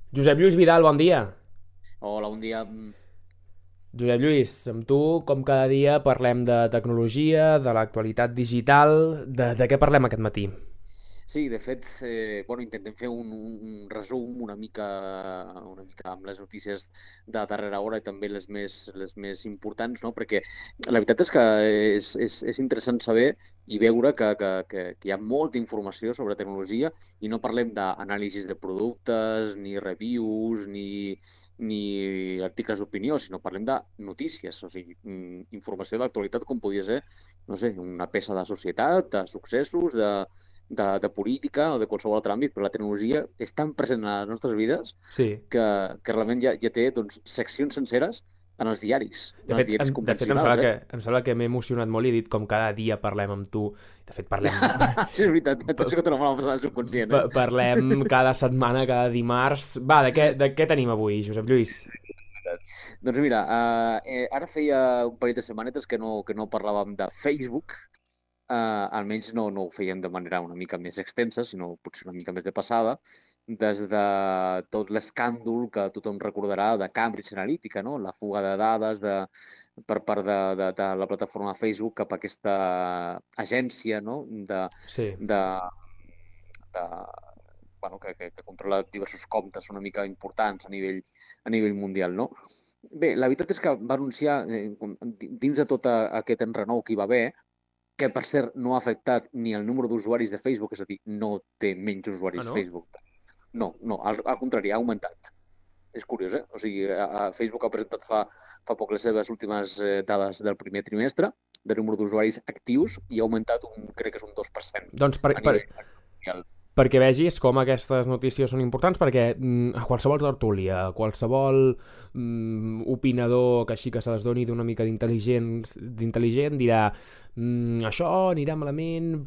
Josep Lluís Vidal, bon dia. Hola, un dia... Josep Lluís, amb tu, com cada dia, parlem de tecnologia, de l'actualitat digital. De què parlem aquest matí? Sí, de fet, bueno, intentem fer un resum una mica amb les notícies de darrera hora i també les més importants, no? Perquè la veritat és que és interessant saber i veure que hi ha molta informació sobre tecnologia i no parlem d'anàlisis de productes, ni reviews, ni articles d'opinió, sinó parlem de notícies, o sigui, informació d'actualitat com podia ser, no sé, una peça de societat, de successos, de política o de qualsevol altre àmbit, però la tecnologia és tan present a les nostres vides Sí. que realment ja té doncs, seccions senceres De en els fet, diaris de fet em convencionals, sembla eh? que, em sembla que m'he emocionat molt i he dit com cada dia parlem amb tu. De fet, parlem, Sí, és veritat, t'has ficat una mala passada al subconscient, eh? parlem cada setmana, cada dimarts. Va, de què tenim avui, Josep Lluís? Doncs mira, ara feia un parell de setmanetes que no parlàvem de Facebook, almenys no ho fèiem de manera una mica més extensa, sinó potser una mica més de passada, des de tot l'escàndol que tothom recordarà de Cambridge Analytica, no? La fuga de dades per part de la plataforma Facebook cap a aquesta agència, no? Sí. De, de, bueno, que controla diversos comptes una mica importants a nivell mundial, no? Bé, la veritat és que va anunciar, dins de tot aquest enrenou que hi va haver, que per cert no ha afectat ni el número d'usuaris de Facebook, és a dir, no té menys Ah, usuaris no? Facebook. No, no, al contrari, ha augmentat. És curiós, eh? O sigui, Facebook ha presentat fa poc les seves últimes dades del primer trimestre de número d'usuaris actius i ha augmentat crec que és un 2% Doncs a nivell mundial. perquè vegis com aquestes notícies són importants, perquè a qualsevol tertúlia, a qualsevol opinador que així que se les doni d'una mica d'intel·ligent dirà això anirà malament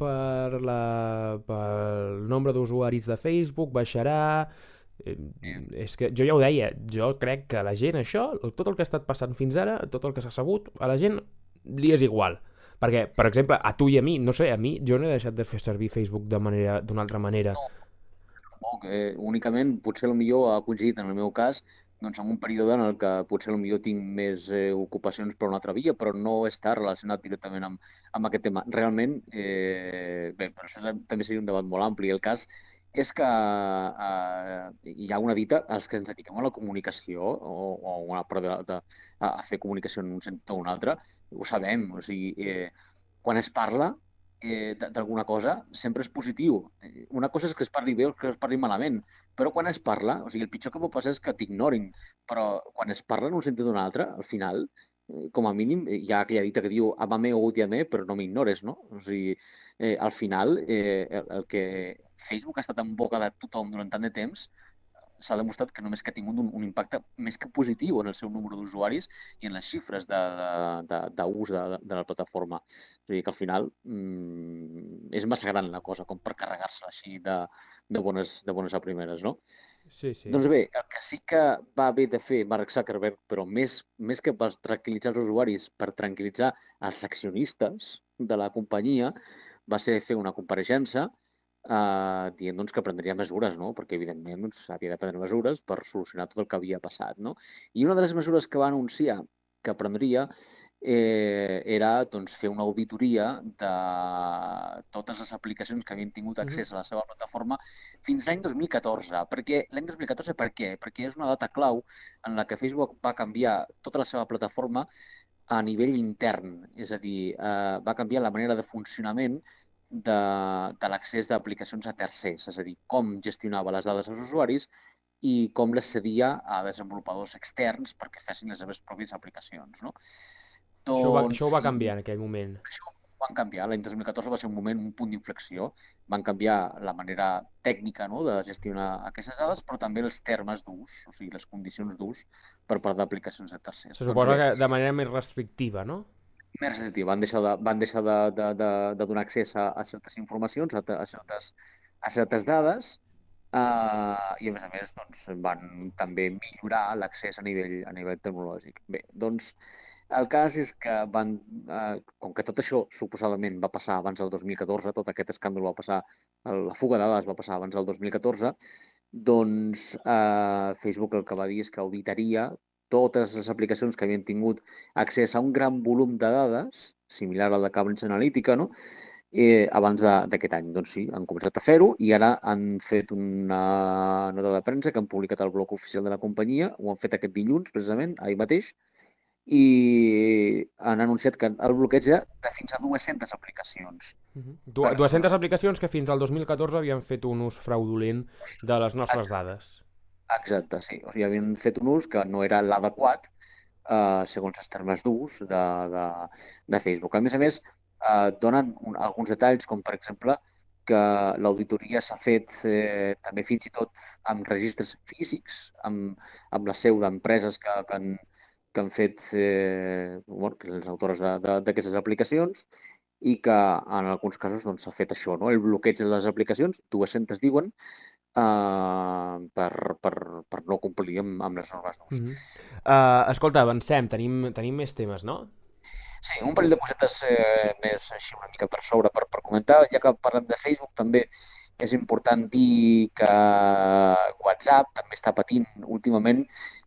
pel nombre d'usuaris de Facebook, baixarà. Eh, és que jo ja ho deia, jo crec que a la gent això, tot el que ha estat passant fins ara, tot el que s'ha sabut, a la gent li és igual. Perquè, per exemple, a tu i a mi, no sé, a mi, jo no he deixat de fer servir Facebook d'una altra manera. Tampoc, únicament, potser millor ha coincidit en el meu cas doncs, en un període en el que potser millor tinc més ocupacions per una altra via, però no està relacionat directament amb aquest tema. Realment, bé, però això també seria un debat molt ampli. El cas és que hi ha una dita, els que ens dediquem a la comunicació o a, una part a fer comunicació en un sentit o un altre, ho sabem. O sigui, quan es parla d'alguna cosa, sempre és positiu. Una cosa és que es parli bé o que es parli malament, però quan es parla, o sigui, el pitjor que pot passar és que t'ignorin, però quan es parla en un sentit o un altre, al final, com a mínim, hi ha aquella dita que diu amame o odiame, però no m'ignores, no? O sigui, al final, el que Facebook ha estat en boca de tothom durant tant de temps, s'ha demostrat que només que ha tingut un impacte més que positiu en el seu número d'usuaris i en les xifres d'ús de la plataforma. O sigui que al final és massa gran la cosa com per carregar-se així de bones a primeres, no? Sí, sí. Doncs bé, el que sí que va haver de fer Mark Zuckerberg, però més que per tranquil·litzar els usuaris, per tranquil·litzar els accionistes de la companyia, va ser fer una compareixença dient doncs, que prendria mesures, no? Perquè evidentment doncs, havia de prendre mesures per solucionar tot el que havia passat. No? I una de les mesures que va anunciar que prendria era doncs, fer una auditoria de totes les aplicacions que havien tingut Mhm. accés a la seva plataforma fins l'any 2014. Perquè l'any 2014 per què? Perquè és una data clau en la que Facebook va canviar tota la seva plataforma a nivell intern, és a dir, va canviar la manera de funcionament de l'accés d'aplicacions a tercers, és a dir, com gestionava les dades dels usuaris i com les cedia a desenvolupadors externs perquè fessin les seves pròpies aplicacions. No? Això ho Doncs va canviar en aquell moment. això ho van canviar. L'any 2014 va ser un moment, un punt d'inflexió. Van canviar la manera tècnica, no, de gestionar aquestes dades, però també els termes d'ús, o sigui, les condicions d'ús per part d'aplicacions de tercers. Se Doncs suposa bé, que de manera més restrictiva, no? més restrictiu. Van deixar de donar accés a certes informacions, a certes dades, i a més doncs, van també millorar l'accés a nivell tecnològic. Bé, doncs el cas és que com que tot això suposadament va passar abans del 2014, tot aquest escàndol va passar, la fuga de dades va passar abans del 2014, doncs Facebook el que va dir és que auditaria totes les aplicacions que havien tingut accés a un gran volum de dades, similar al de Cambridge Analytica, no? Abans d'aquest any. Doncs sí, han començat a fer-ho i ara han fet una nota de premsa que han publicat al blog oficial de la companyia, ho han fet aquest dilluns, precisament, ahir mateix, i han anunciat que el bloqueig era de fins a 200 aplicacions. 200 aplicacions que fins al 2014 havien fet un ús fraudulent de les nostres dades. Exacte, sí. O sigui, havien fet un ús que no era l'adequat segons els termes d'ús de Facebook. A més, donen alguns detalls, com per exemple que l'auditoria s'ha fet també fins i tot amb registres físics, amb la seu d'empreses que han fet bueno, les autores d'aquestes aplicacions i que en alguns casos doncs, s'ha fet això, no? El bloqueig de les aplicacions, 200 diuen, per no complir amb les normes d'ús. Escolta, avancem, tenim més temes, no? Sí, un parell de cosetes més així una mica per sobre per comentar. Ja que parlem de Facebook, també és important dir que WhatsApp també està patint últimament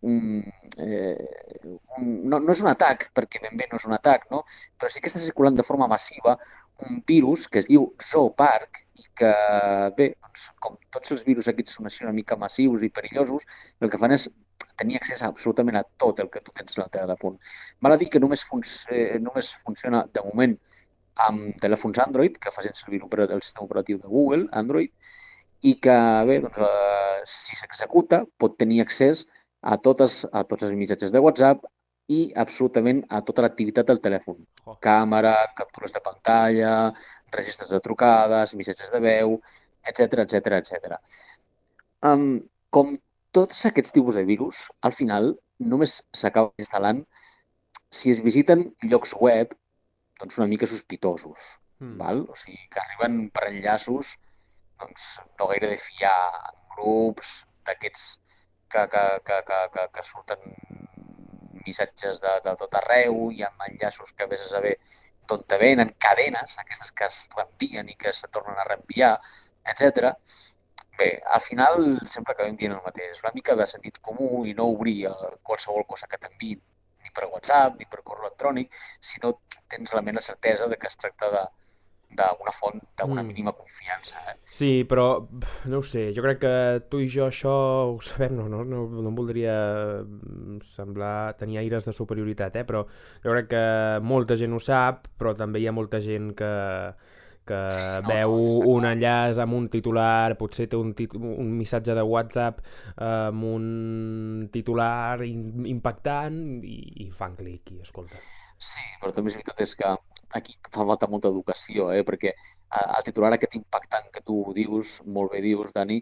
no és un atac, perquè ben bé no és un atac, no? Però sí que està circulant de forma massiva un virus que es diu Zoopark i que, bé, doncs, com tots els virus aquests són així una mica massius i perillosos, el que fan és tenir accés a absolutament a tot el que tu tens en el telèfon. Val a dir que només funciona de moment amb telèfons Android, que facin servir el sistema operatiu de Google, Android, i que, bé, doncs, si s'executa, pot tenir accés a tots els missatges de WhatsApp i absolutament a tota l'activitat del telèfon. Càmera, captures de pantalla, registres de trucades, missatges de veu, etc. Com tots aquests tipus de virus, al final, només s'acaba instal·lant si es visiten llocs web doncs una mica sospitosos, val? O sigui, que arriben per enllaços doncs, no gaire de fiar en grups d'aquests que surten missatges de tot arreu i amb enllaços que vés a saber d'on te venen, cadenes, aquestes que es reenvien i que se tornen a reenviar, etc. Bé, al final sempre acabem dient el mateix, una mica de sentit comú i no obrir qualsevol cosa que t'enviïn ni per WhatsApp ni per correu electrònic, si no tens realment la certesa de que es tracta d'una font d'una mínima confiança. Sí, però no ho sé, jo crec que tu i jo això ho sabem, no em voldria tenir aires de superioritat, però jo crec que molta gent ho sap, però també hi ha molta gent que veu un enllaç amb un titular, potser té un missatge de WhatsApp amb un titular impactant i fan clic i escolta. Sí, però també és veritat és que aquí fa falta molta educació, perquè el titular aquest impactant que tu dius, molt bé dius, Dani,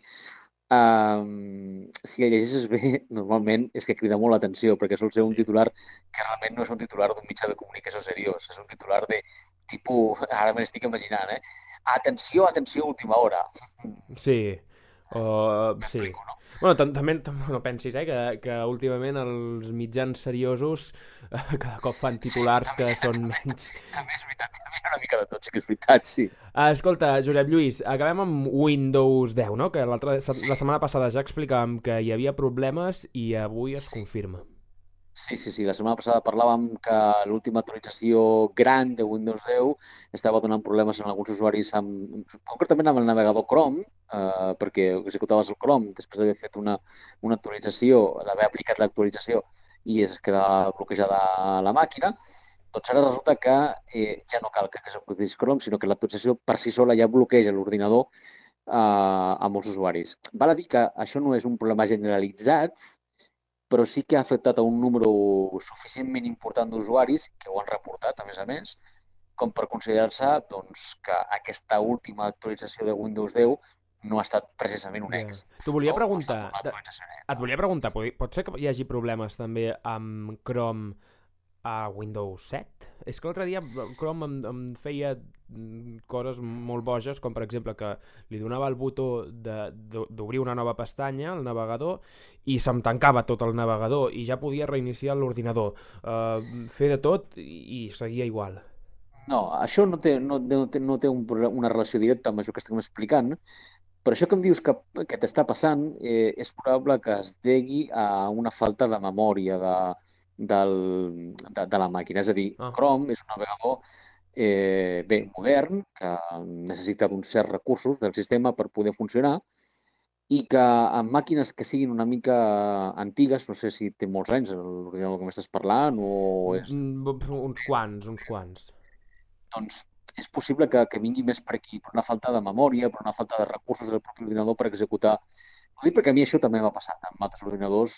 si el llegeixes bé, normalment és que crida molt l'atenció, perquè sol ser un titular que realment no és un titular d'un mitjà de comunicació seriós, és un titular de tipus, ara me l'estic imaginant, atenció, última hora. Sí, sí. Explico, no? Bueno, també no pensis, que últimament els mitjans seriosos cada cop fan titulars sí, que són menys. També és veritat, també hi ha una mica de tot, sí que és veritat, sí. Escolta, Josep Lluís, acabem amb Windows 10, no? Que la setmana passada ja explicàvem que hi havia problemes i avui es confirma. Sí. La setmana passada parlàvem que l'última actualització gran de Windows 10 estava donant problemes en alguns usuaris, concretament amb el navegador Chrome, perquè executaves el Chrome després d'haver fet una actualització, d'haver aplicat l'actualització i es quedava bloquejada la màquina. Doncs ara resulta que ja no cal que executis Chrome, sinó que l'actualització per si sola ja bloqueja l'ordinador a molts usuaris. Val a dir que això no és un problema generalitzat, però sí que ha afectat a un número suficientment important d'usuaris que ho han reportat, a més, com per considerar-se doncs, que aquesta última actualització de Windows 10 no ha estat precisament un èxit. T'ho volia preguntar, pot ser que hi hagi problemes també amb Chrome a Windows 7? És que l'altre dia Chrome em feia coses molt boges, com per exemple que li donava el botó d'obrir una nova pestanya al navegador i se'm tancava tot el navegador i ja podia reiniciar l'ordinador, fer de tot i seguia igual. No, això no té una relació directa amb això que estem explicant, Però això que em dius que t'està passant és probable que es degui a una falta de memòria de la màquina. És a dir, Ah. Chrome és un navegador bé, modern, que necessita d'uns certs recursos del sistema per poder funcionar i que en màquines que siguin una mica antigues, no sé si té molts anys l'ordinador que m'estàs parlant o és... Uns quants. Doncs és possible que vingui més per aquí, per una falta de memòria, per una falta de recursos del propi ordinador per executar. Ho dic perquè a mi això també m'ha passat amb altres ordinadors,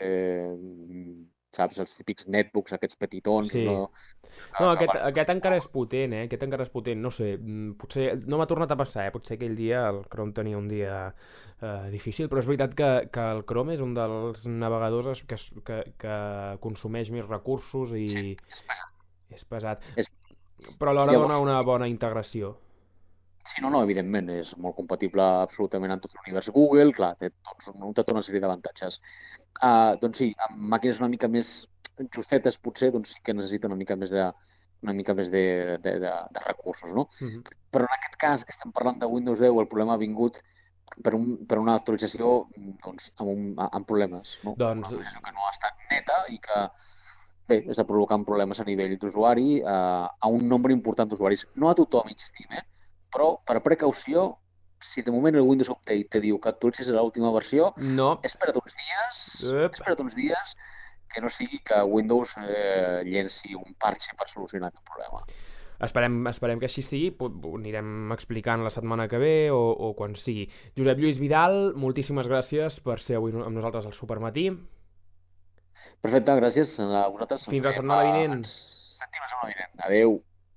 saps, els típics netbooks, aquests petitons, Sí. no? No, Que van... aquest encara és potent, eh? Aquest encara és potent, no sé, potser no m'ha tornat a passar, eh? Potser aquell dia el Chrome tenia un dia difícil, però és veritat que el Chrome és un dels navegadors que consumeix més recursos i Sí, és pesat. és pesat, És... però alhora dona Llavors, una bona integració. sí, no, evidentment, és molt compatible absolutament amb tot l'univers Google, clar, té tota una sèrie d'avantatges. Doncs sí, amb màquines una mica més justetes, potser, doncs sí que necessita una mica més de recursos, no? Mhm. Però en aquest cas, que estem parlant de Windows 10, el problema ha vingut per una actualització doncs, amb problemes, no? Una Doncs, actualització que no ha estat neta i que bé, està provocant problemes a nivell d'usuari a un nombre important d'usuaris. No a tothom, insistim, però per precaució, si de moment el Windows Update te diu que actualitzis a l'última versió, no. Ep. espera't uns dies que no sigui que Windows llenci un parche per solucionar aquest problema. Esperem que així sigui, ho anirem explicant la setmana que ve o quan sigui. Josep Lluís Vidal, moltíssimes gràcies per ser avui amb nosaltres al Supermatí. Perfecte, gràcies a vosaltres. Fins la setmana vinent. Ens sentim la setmana vinent. Adéu.